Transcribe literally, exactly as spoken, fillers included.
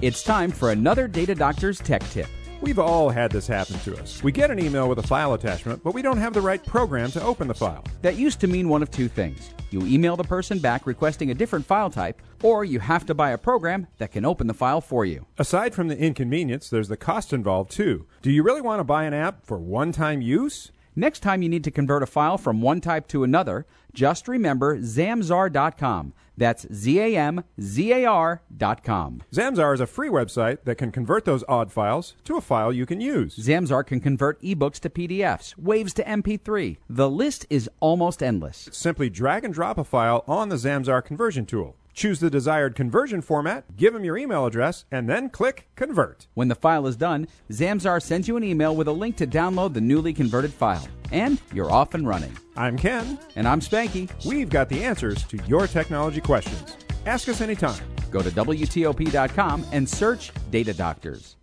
It's time for another Data Doctor's Tech Tip. We've all had this happen to us. We get an email with a file attachment, but we don't have the right program to open the file. That used to mean one of two things. You email the person back requesting a different file type, or you have to buy a program that can open the file for you. Aside from the inconvenience, there's the cost involved too. Do you really want to buy an app for one-time use? Next time you need to convert a file from one type to another, just remember Zamzar dot com. That's Z A M Z A R dot com. Zamzar is a free website that can convert those odd files to a file you can use. Zamzar can convert ebooks to P D Fs, waves to M P three. The list is almost endless. Simply drag and drop a file on the Zamzar conversion tool. Choose the desired conversion format, give them your email address, and then click Convert. When the file is done, Zamzar sends you an email with a link to download the newly converted file. And you're off and running. I'm Ken. And I'm Spanky. We've got the answers to your technology questions. Ask us anytime. Go to W T O P dot com and search Data Doctors.